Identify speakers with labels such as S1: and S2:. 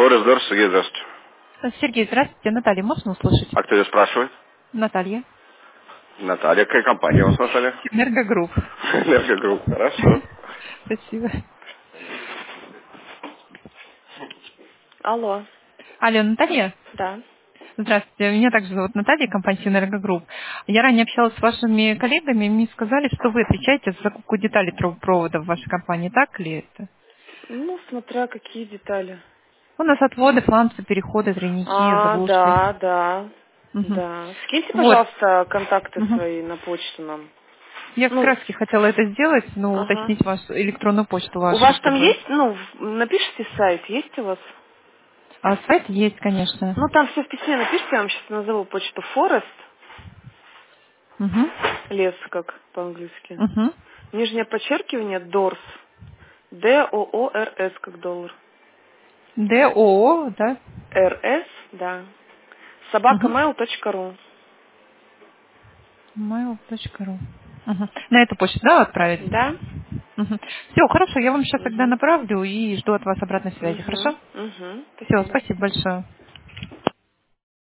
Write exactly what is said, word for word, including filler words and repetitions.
S1: Форест Дор, Сергей, здравствуйте.
S2: Сергей, здравствуйте. Наталья, можно услышать?
S1: А кто ее спрашивает?
S2: Наталья.
S1: Наталья, какая компания у вас, Наталья?
S2: Энергогрупп.
S1: Энергогрупп, хорошо.
S2: Спасибо.
S3: Алло,
S2: Алло, Наталья?
S3: да.
S2: Здравствуйте. Меня также зовут Наталья, компания Энергогрупп. Я ранее общалась с вашими коллегами, и мне сказали, что вы отвечаете за закупку деталей трубопровода в вашей компании. Так ли это?
S3: Ну, смотря какие детали.
S2: У нас отводы, фланцы, переходы, тройники,
S3: А,
S2: заглушки.
S3: да, да,
S2: Мгм.
S3: да. Скиньте,
S2: Вот.
S3: пожалуйста, контакты
S2: Мгм.
S3: свои на почту нам.
S2: Я как
S3: Ну,
S2: раз и хотела это сделать, но
S3: ага.
S2: уточнить вашу электронную почту
S3: У
S2: вашу,
S3: вас там
S2: чтобы...
S3: есть, ну, в- напишите сайт, есть у вас?
S2: А сайт есть, конечно.
S3: Ну, там все в письме напишите, я вам сейчас назову почту Forest,
S2: Угу.
S3: лес как по-английски.
S2: Угу.
S3: Нижнее подчеркивание, Дорс, Д О О Р С как доллар.
S2: ДОО, да?
S3: Р С, да. собака
S2: Угу.
S3: mail точка ру.
S2: mail точка ру. Угу. На эту почту, да, отправить?
S3: Да?
S2: Угу. Все, хорошо, я вам сейчас тогда
S3: Угу.
S2: направлю и жду от вас обратной связи,
S3: Угу.
S2: хорошо?
S3: Угу.
S2: Все,
S3: Спасибо.
S2: спасибо большое.